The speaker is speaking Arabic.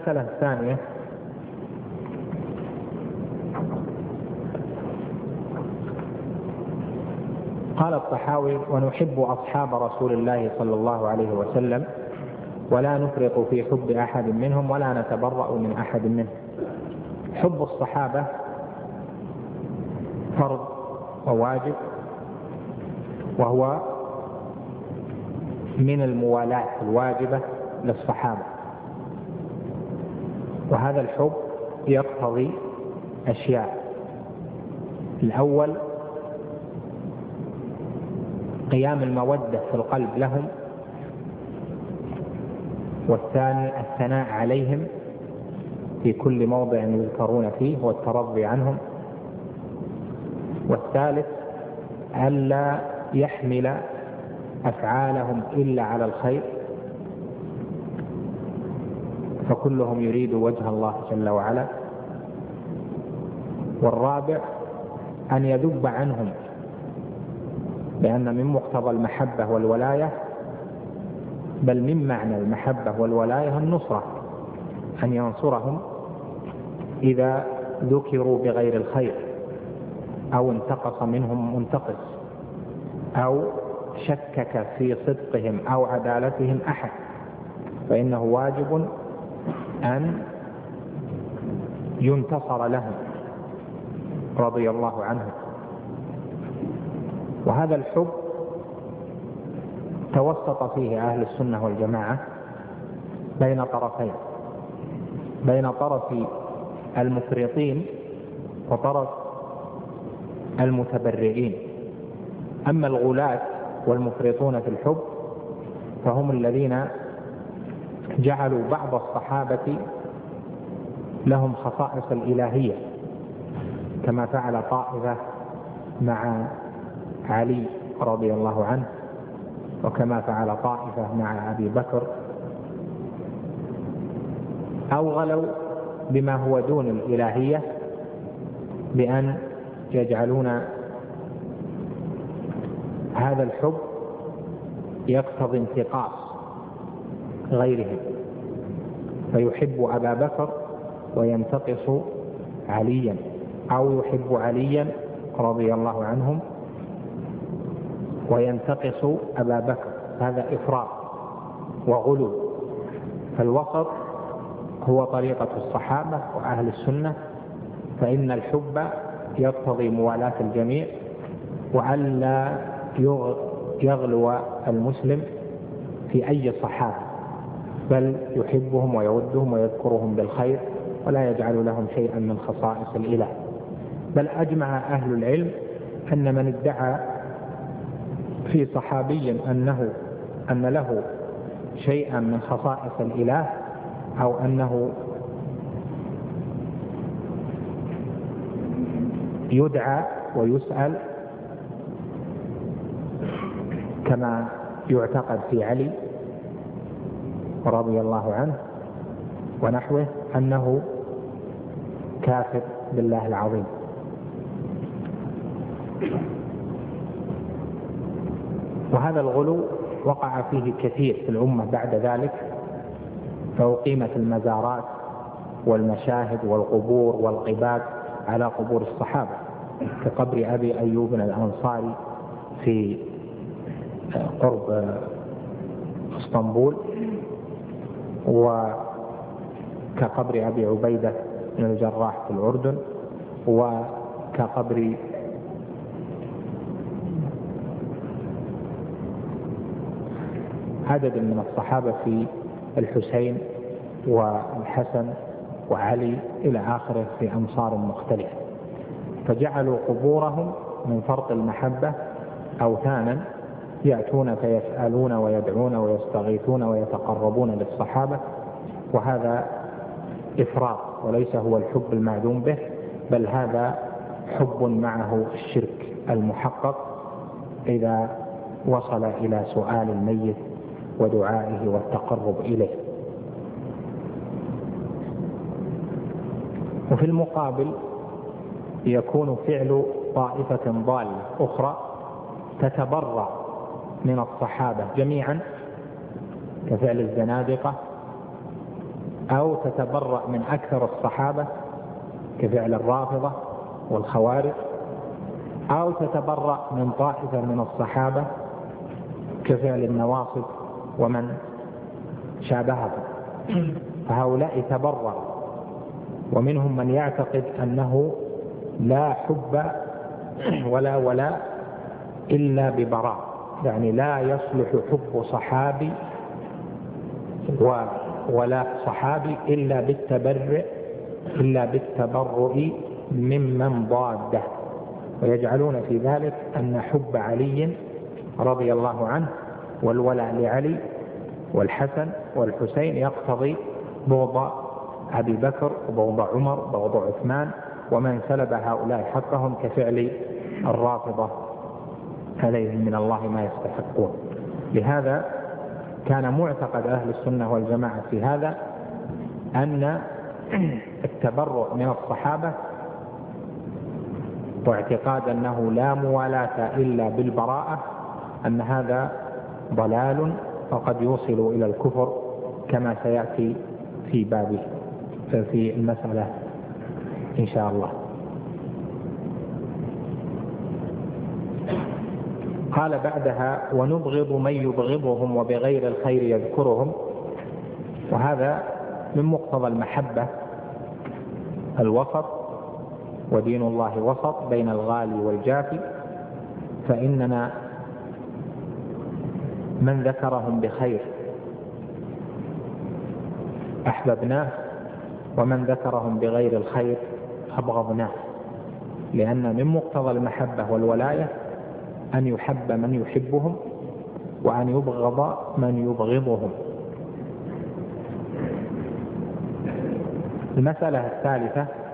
المسألة الثانية قال الطحاوي: ونحب أصحاب رسول الله صلى الله عليه وسلم ولا نفرط في حب أحد منهم ولا نتبرأ من أحد منهم. حب الصحابة فرض وواجب، وهو من الموالاة الواجبة للصحابة، وهذا الحب يقتضي أشياء. الأول قيام المودة في القلب لهم، والثاني الثناء عليهم في كل موضع يذكرون فيه والترضي عنهم، والثالث ألا يحمل أفعالهم إلا على الخير، فكلهم يريد وجه الله جل وعلا، والرابع أن يذب عنهم، لأن من مقتضى المحبة والولاية، بل من معنى المحبة والولاية النصرة، أن ينصرهم إذا ذكروا بغير الخير أو انتقص منهم منتقص أو شكك في صدقهم أو عدالتهم أحد، فإنه واجب أن ينتصر لهم رضي الله عنهم. وهذا الحب توسط فيه أهل السنة والجماعة بين طرفين، بين طرف المفرطين وطرف المتبرئين. أما الغلاة والمفرطون في الحب فهم الذين جعلوا بعض الصحابة لهم خصائص الإلهية، كما فعل طائفة مع علي رضي الله عنه، وكما فعل طائفة مع أبي بكر، أو غلوا بما هو دون الإلهية بأن يجعلون هذا الحب يقتضي انتقاص غيرهم، فيحب أبا بكر وينتقص عليا، أو يحب عليا رضي الله عنهم وينتقص أبا بكر، هذا إفراط وغلو. فالوسط هو طريقة الصحابة وأهل السنة، فإن الحب يقتضي موالاة الجميع، وألا يغلو المسلم في أي صحابة، بل يحبهم ويودهم ويذكرهم بالخير ولا يجعل لهم شيئا من خصائص الإله. بل أجمع أهل العلم أن من ادعى في صحابي أن له شيئا من خصائص الإله، أو أنه يدعى ويسأل كما يعتقد في علي رضي الله عنه ونحوه، أنه كافر بالله العظيم. وهذا الغلو وقع فيه كثير في الأمة بعد ذلك، فأقيمت المزارات والمشاهد والقبور والقباب على قبور الصحابة، كقبر أبي أيوب الأنصاري في قرب اسطنبول، وكقبر أبي عبيدة بن الجراح في الأردن، وكقبر عدد من الصحابة في الحسين والحسن وعلي إلى آخره في أمصار مختلفة. فجعلوا قبورهم من فرط المحبة أوثانا، يأتون فيسألون ويدعون ويستغيثون ويتقربون للصحابة، وهذا إفراط وليس هو الحب المعدوم به، بل هذا حب معه الشرك المحقق إذا وصل إلى سؤال الميت ودعائه والتقرب إليه. وفي المقابل يكون فعل طائفة ضالة أخرى تتبرأ من الصحابة جميعا، كفعل الزنادقة أو تتبرأ من أكثر الصحابة كفعل الرافضة والخوارج، أو تتبرأ من طائفة من الصحابة كفعل النواصب ومن شابههم، فهؤلاء تبرأ. ومنهم من يعتقد أنه لا حب ولا ولاء إلا ببراء، يعني لا يصلح حب صحابي وولاء صحابي إلا بالتبرؤ ممن ضاده، ويجعلون في ذلك أن حب علي رضي الله عنه والولاء لعلي والحسن والحسين يقتضي بغض أبي بكر وبغض عمر وبغض عثمان ومن سلب هؤلاء حقهم كفعل الرافضة عليهم من الله ما يستحقون. لهذا كان معتقد أهل السنة والجماعة في هذا أن التبرؤ من الصحابة واعتقاد أنه لا موالاة إلا بالبراءة أن هذا ضلال وقد يوصل إلى الكفر كما سيأتي في بابه في المسألة إن شاء الله. قال بعدها: ونبغض من يبغضهم وبغير الخير يذكرهم. وهذا من مقتضى المحبة الوسط، ودين الله وسط بين الغالي والجافي، فإننا من ذكرهم بخير أحببناه، ومن ذكرهم بغير الخير أبغضناه، لأن من مقتضى المحبة والولاية أن يحب من يحبهم وأن يبغض من يبغضهم. المسألة الثالثة: